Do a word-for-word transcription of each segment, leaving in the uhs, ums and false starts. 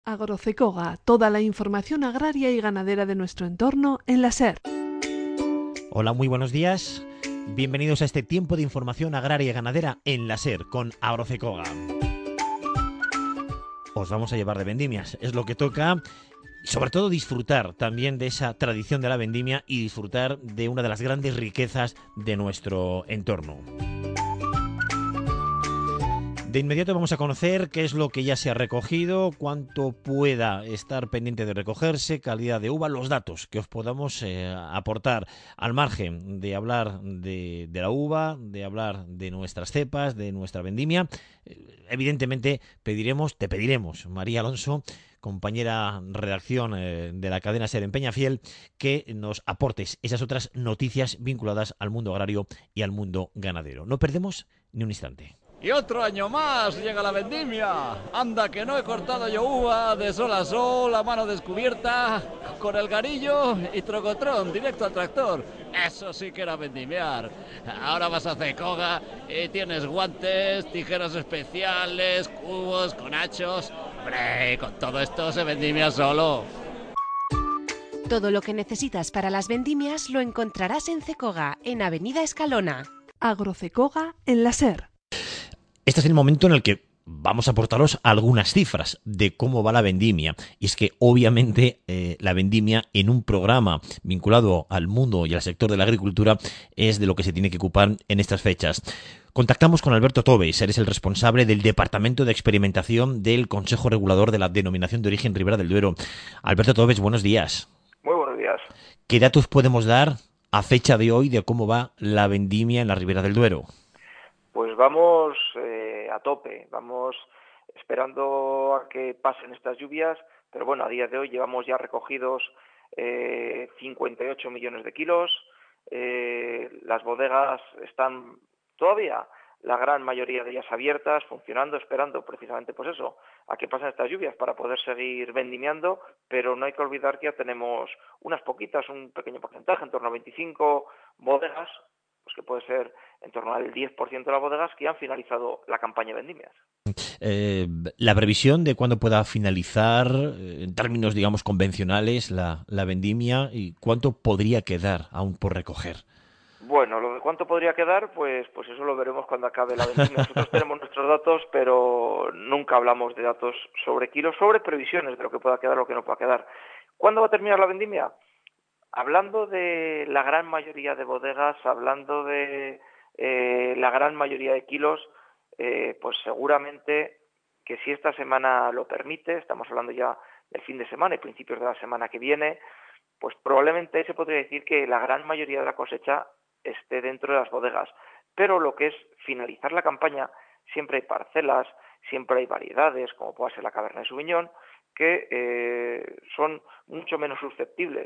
Agrocecoga, toda la información agraria y ganadera de nuestro entorno en la SER. Hola, muy buenos días. Bienvenidos a este tiempo de información agraria y ganadera en la SER con Agrocecoga. Os vamos a llevar de vendimias, es lo que toca. Y sobre todo disfrutar también de esa tradición de la vendimia y disfrutar de una de las grandes riquezas de nuestro entorno. De inmediato vamos a conocer qué es lo que ya se ha recogido, cuánto pueda estar pendiente de recogerse, calidad de uva, los datos que os podamos eh, aportar al margen de hablar de, de la uva, de hablar de nuestras cepas, de nuestra vendimia. Eh, evidentemente pediremos, te pediremos, María Alonso, compañera redacción eh, de la cadena SER en Peñafiel, que nos aportes esas otras noticias vinculadas al mundo agrario y al mundo ganadero. No perdemos ni un instante. Y otro año más llega la vendimia. Anda que no he cortado yo uva de sol a sol, a mano descubierta, con el garillo y trocotrón, directo al tractor. Eso sí que era vendimiar. Ahora vas a Cecoga y tienes guantes, tijeras especiales, cubos, conachos. Hombre, con todo esto se vendimia solo. Todo lo que necesitas para las vendimias lo encontrarás en Cecoga, en Avenida Escalona. Agrocecoga en la SER. Este es el momento en el que vamos a aportaros algunas cifras de cómo va la vendimia. Y es que, obviamente, eh, la vendimia en un programa vinculado al mundo y al sector de la agricultura es de lo que se tiene que ocupar en estas fechas. Contactamos con Alberto Tobes, eres el responsable del Departamento de Experimentación del Consejo Regulador de la Denominación de Origen Ribera del Duero. Alberto Tobes, buenos días. Muy buenos días. ¿Qué datos podemos dar a fecha de hoy de cómo va la vendimia en la Ribera del Duero? Pues vamos eh, a tope, vamos esperando a que pasen estas lluvias, pero bueno, a día de hoy llevamos ya recogidos eh, cincuenta y ocho millones de kilos, eh, las bodegas están todavía, la gran mayoría de ellas abiertas, funcionando, esperando precisamente pues eso, a que pasen estas lluvias para poder seguir vendimiando, pero no hay que olvidar que ya tenemos unas poquitas, un pequeño porcentaje, en torno a veinticinco bodegas, pues que puede ser en torno al diez por ciento de las bodegas que han finalizado la campaña de vendimias. Eh, la previsión de cuándo pueda finalizar, eh, en términos, digamos, convencionales, la, la vendimia y cuánto podría quedar aún por recoger. Bueno, lo de cuánto podría quedar, pues, pues eso lo veremos cuando acabe la vendimia. Nosotros tenemos nuestros datos, pero nunca hablamos de datos sobre kilos, sobre previsiones de lo que pueda quedar o lo que no pueda quedar. ¿Cuándo va a terminar la vendimia? Hablando de la gran mayoría de bodegas, hablando de eh, la gran mayoría de kilos, eh, pues seguramente que si esta semana lo permite, estamos hablando ya del fin de semana y principios de la semana que viene, pues probablemente se podría decir que la gran mayoría de la cosecha esté dentro de las bodegas. Pero lo que es finalizar la campaña, siempre hay parcelas, siempre hay variedades, como pueda ser la Cabernet Sauvignon, que eh, son mucho menos susceptibles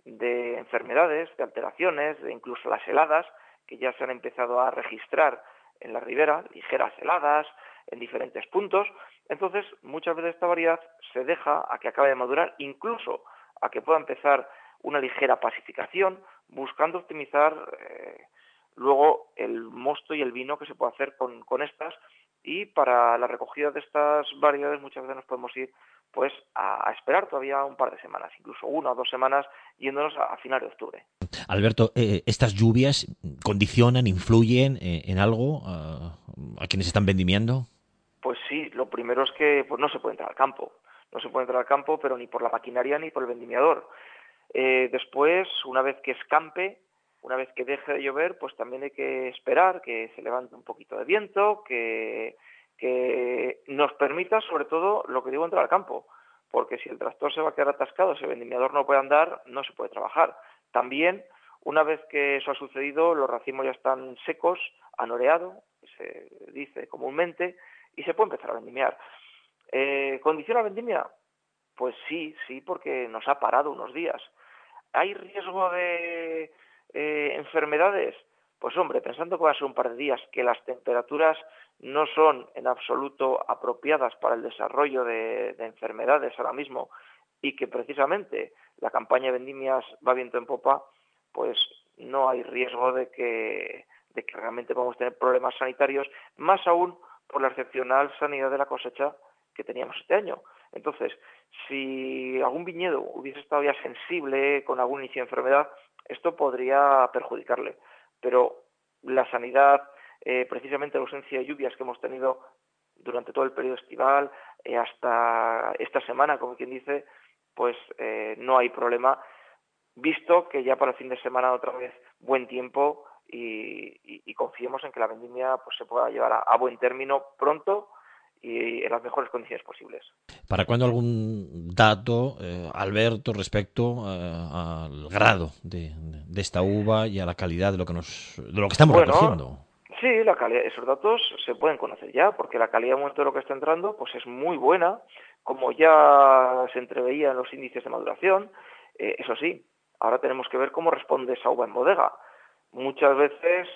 de enfermedades, de alteraciones, de incluso las heladas, que ya se han empezado a registrar en la ribera, ligeras heladas, en diferentes puntos. Entonces, muchas veces esta variedad se deja a que acabe de madurar, incluso a que pueda empezar una ligera pacificación, buscando optimizar eh, luego el mosto y el vino que se puede hacer con, con estas. Y para la recogida de estas variedades muchas veces nos podemos ir pues a, a esperar todavía un par de semanas, incluso una o dos semanas, yéndonos a, a finales de octubre. Alberto, eh, ¿estas lluvias condicionan, influyen eh, en algo uh, a quienes están vendimiando? Pues sí, lo primero es que pues no se puede entrar al campo. No se puede entrar al campo, pero ni por la maquinaria ni por el vendimiador. Eh, después, una vez que escampe, una vez que deje de llover, pues también hay que esperar que se levante un poquito de viento, que, que nos permita, sobre todo, lo que digo, entrar al campo. Porque si el tractor se va a quedar atascado, si el vendimiador no puede andar, no se puede trabajar. También, una vez que eso ha sucedido, los racimos ya están secos, anoreado, se dice comúnmente, y se puede empezar a vendimiar. Eh, ¿Condiciona la vendimia? Pues sí, sí, porque nos ha parado unos días. ¿Hay riesgo de eh, enfermedades? Pues hombre, pensando que va a ser un par de días, que las temperaturas no son en absoluto apropiadas para el desarrollo de, de enfermedades ahora mismo y que precisamente la campaña de vendimias va viento en popa, pues no hay riesgo de que, de que realmente vamos a tener problemas sanitarios, más aún por la excepcional sanidad de la cosecha que teníamos este año. Entonces, si algún viñedo hubiese estado ya sensible con algún inicio de enfermedad, esto podría perjudicarle. Pero la sanidad, eh, precisamente la ausencia de lluvias que hemos tenido durante todo el periodo estival, eh, hasta esta semana, como quien dice, pues eh, no hay problema, visto que ya para el fin de semana otra vez buen tiempo y, y, y confiemos en que la vendimia pues se pueda llevar a, a buen término pronto y en las mejores condiciones posibles. ¿Para cuándo algún dato, eh, Alberto, respecto eh, al grado de, de esta uva y a la calidad de lo que nos, de lo que estamos Bueno, recogiendo? sí, la calidad, esos datos se pueden conocer ya, porque la calidad de momento de lo que está entrando pues es muy buena, como ya se entreveía en los índices de maduración. Eh, eso sí, ahora tenemos que ver cómo responde esa uva en bodega. Muchas veces,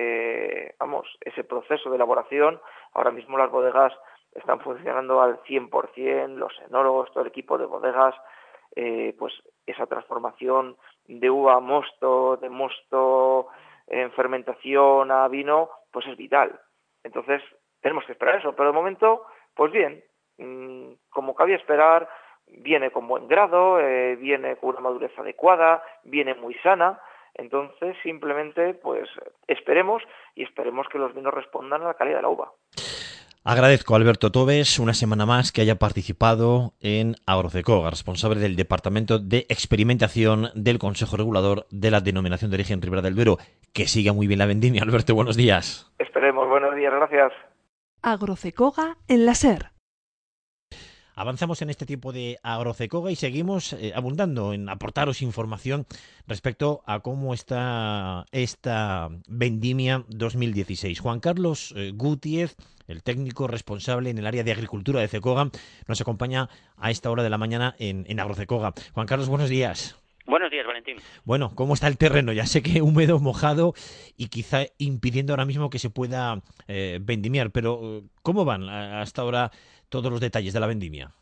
eh, vamos, ese proceso de elaboración, ahora mismo las bodegas están funcionando al cien por ciento, los enólogos, todo el equipo de bodegas, eh, pues esa transformación de uva a mosto, de mosto en fermentación a vino, pues es vital. Entonces, tenemos que esperar eso, pero de momento, pues bien, mmm, como cabía esperar, viene con buen grado, eh, viene con una madurez adecuada, viene muy sana. Entonces, simplemente, pues esperemos y esperemos que los vinos respondan a la calidad de la uva. Agradezco a Alberto Tobes una semana más que haya participado en Agrocecoga, responsable del Departamento de Experimentación del Consejo Regulador de la Denominación de Origen Ribera del Duero. Que siga muy bien la vendimia. Alberto, buenos días. Esperemos, buenos días, gracias. Agrocecoga en la SER. Avanzamos en este tiempo de Agrocecoga y seguimos eh, abundando en aportaros información respecto a cómo está esta vendimia dos mil dieciséis. Juan Carlos eh, Gutiérrez, el técnico responsable en el área de agricultura de Cecoga, nos acompaña a esta hora de la mañana en, en Agrocecoga. Juan Carlos, buenos días. Buenos días, Valentín. Bueno, ¿cómo está el terreno? Ya sé que húmedo, mojado y quizá impidiendo ahora mismo que se pueda eh, vendimiar, pero ¿cómo van hasta ahora todos los detalles de la vendimia?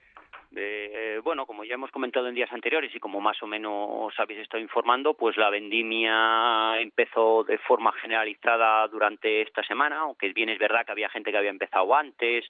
Eh, bueno, como ya hemos comentado en días anteriores y como más o menos habéis estado informando, pues la vendimia empezó de forma generalizada durante esta semana, aunque bien es verdad que había gente que había empezado antes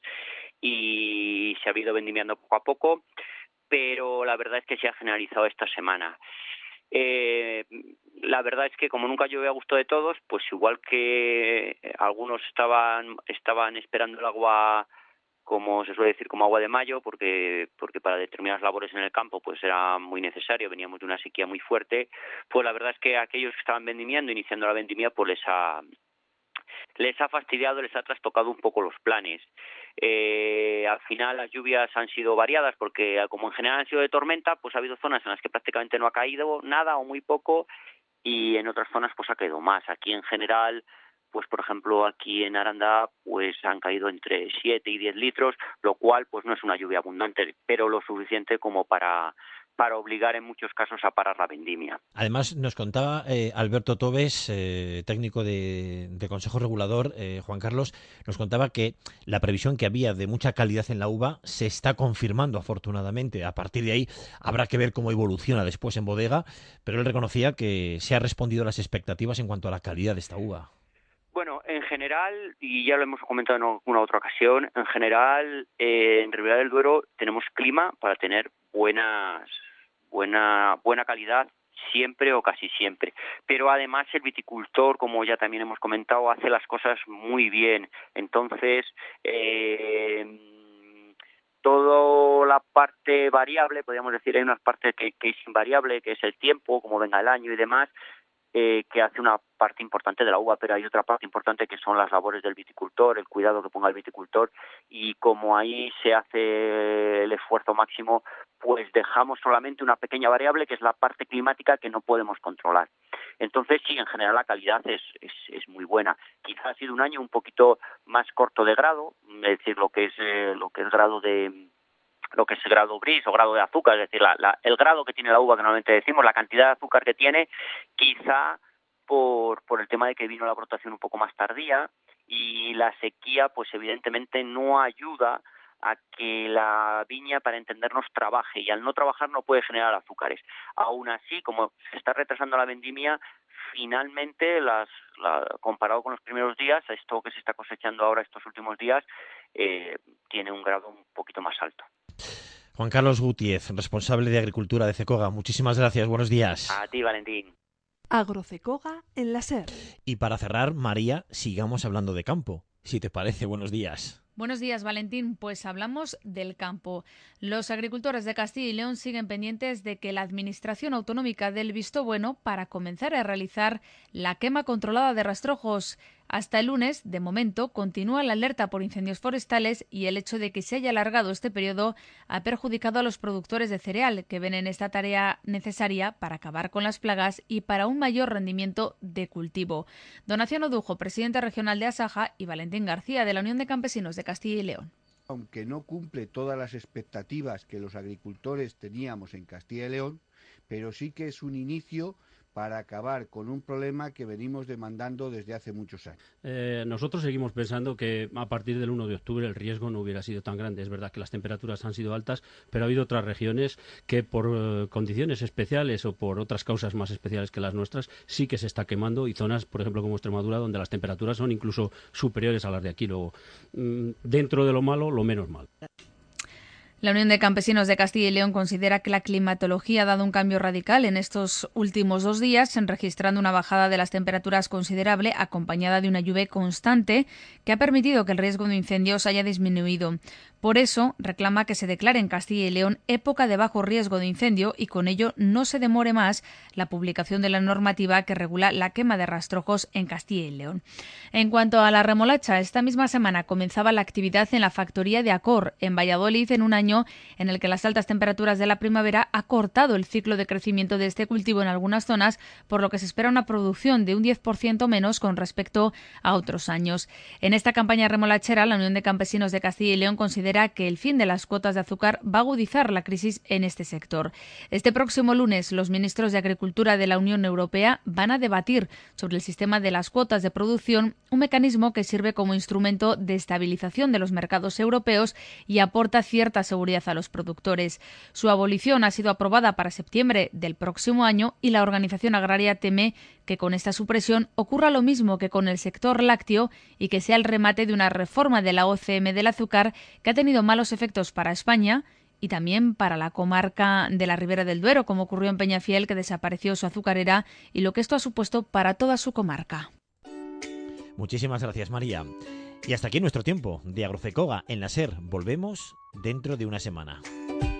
y se ha ido vendimiando poco a poco, pero la verdad es que se ha generalizado esta semana. Eh, la verdad es que como nunca llueve a gusto de todos, pues igual que algunos estaban estaban esperando el agua, como se suele decir, como agua de mayo, porque porque para determinadas labores en el campo pues era muy necesario, veníamos de una sequía muy fuerte, pues la verdad es que aquellos que estaban vendimiando, iniciando la vendimia, pues les ha les ha fastidiado, les ha trastocado un poco los planes. Eh, al final las lluvias han sido variadas porque como en general han sido de tormenta, pues ha habido zonas en las que prácticamente no ha caído nada o muy poco y en otras zonas pues ha caído más. Aquí en general, pues por ejemplo aquí en Aranda pues han caído entre siete y diez litros, lo cual pues no es una lluvia abundante, pero lo suficiente como para para obligar en muchos casos a parar la vendimia. Además, nos contaba eh, Alberto Tobes, eh, técnico de, de Consejo Regulador, eh, Juan Carlos, nos contaba que la previsión que había de mucha calidad en la uva se está confirmando afortunadamente. A partir de ahí habrá que ver cómo evoluciona después en bodega, pero él reconocía que se ha respondido a las expectativas en cuanto a la calidad de esta uva. Bueno, en general, y ya lo hemos comentado en alguna otra ocasión, en general eh, en Ribera del Duero tenemos clima para tener buenas, buena, buena calidad siempre o casi siempre. Pero además el viticultor, como ya también hemos comentado, hace las cosas muy bien. Entonces, eh, toda la parte variable, podríamos decir, hay una parte que, que es invariable, que es el tiempo, como venga el año y demás, Eh, que hace una parte importante de la uva, pero hay otra parte importante que son las labores del viticultor, el cuidado que ponga el viticultor, y como ahí se hace el esfuerzo máximo, pues dejamos solamente una pequeña variable que es la parte climática que no podemos controlar. Entonces sí, en general la calidad es, es, es muy buena. Quizá ha sido un año un poquito más corto de grado, es decir, lo que es, eh, lo que es grado de lo que es grado gris o grado de azúcar, es decir, la, la, el grado que tiene la uva que normalmente decimos, la cantidad de azúcar que tiene, quizá por, por el tema de que vino la brotación un poco más tardía y la sequía, pues evidentemente no ayuda a que la viña, para entendernos, trabaje, y al no trabajar no puede generar azúcares. Aún así, como se está retrasando la vendimia, finalmente, las, la, comparado con los primeros días, esto que se está cosechando ahora estos últimos días, eh, tiene un grado un poquito más alto. Juan Carlos Gutiérrez, responsable de Agricultura de CECOGA, muchísimas gracias, buenos días. A ti, Valentín. AgroCECOGA en la SER. Y para cerrar, María, sigamos hablando de campo, si te parece. Buenos días. Buenos días, Valentín. Pues hablamos del campo. Los agricultores de Castilla y León siguen pendientes de que la Administración Autonómica dé el visto bueno para comenzar a realizar la quema controlada de rastrojos. Hasta el lunes, de momento, continúa la alerta por incendios forestales y el hecho de que se haya alargado este periodo ha perjudicado a los productores de cereal, que ven en esta tarea necesaria para acabar con las plagas y para un mayor rendimiento de cultivo. Donación Odujo, presidente regional de Asaja, y Valentín García, de la Unión de Campesinos de Castilla y León. Aunque no cumple todas las expectativas que los agricultores teníamos en Castilla y León, pero sí que es un inicio para acabar con un problema que venimos demandando desde hace muchos años. Eh, nosotros seguimos pensando que a partir del uno de octubre el riesgo no hubiera sido tan grande. Es verdad que las temperaturas han sido altas, pero ha habido otras regiones que por eh, condiciones especiales o por otras causas más especiales que las nuestras sí que se está quemando, y zonas, por ejemplo, como Extremadura, donde las temperaturas son incluso superiores a las de aquí. Luego, mm, dentro de lo malo, lo menos malo. La Unión de Campesinos de Castilla y León considera que la climatología ha dado un cambio radical en estos últimos dos días, registrando una bajada de las temperaturas considerable, acompañada de una lluvia constante, que ha permitido que el riesgo de incendios haya disminuido. Por eso, reclama que se declare en Castilla y León época de bajo riesgo de incendio y con ello no se demore más la publicación de la normativa que regula la quema de rastrojos en Castilla y León. En cuanto a la remolacha, esta misma semana comenzaba la actividad en la factoría de Acor, en Valladolid, en un año en el que las altas temperaturas de la primavera ha cortado el ciclo de crecimiento de este cultivo en algunas zonas, por lo que se espera una producción de un diez por ciento menos con respecto a otros años. En esta campaña remolachera, la Unión de Campesinos de Castilla y León considera que el fin de las cuotas de azúcar va a agudizar la crisis en este sector. Este próximo lunes, los ministros de Agricultura de la Unión Europea van a debatir sobre el sistema de las cuotas de producción, un mecanismo que sirve como instrumento de estabilización de los mercados europeos y aporta cierta seguridad a los productores. Su abolición ha sido aprobada para septiembre del próximo año y la organización agraria teme que con esta supresión ocurra lo mismo que con el sector lácteo y que sea el remate de una reforma de la O C M del azúcar que ha tenido malos efectos para España y también para la comarca de la Ribera del Duero, como ocurrió en Peñafiel, que desapareció su azucarera, y lo que esto ha supuesto para toda su comarca. Muchísimas gracias, María. Y hasta aquí nuestro tiempo de AgroCECOGA en la SER. Volvemos dentro de una semana.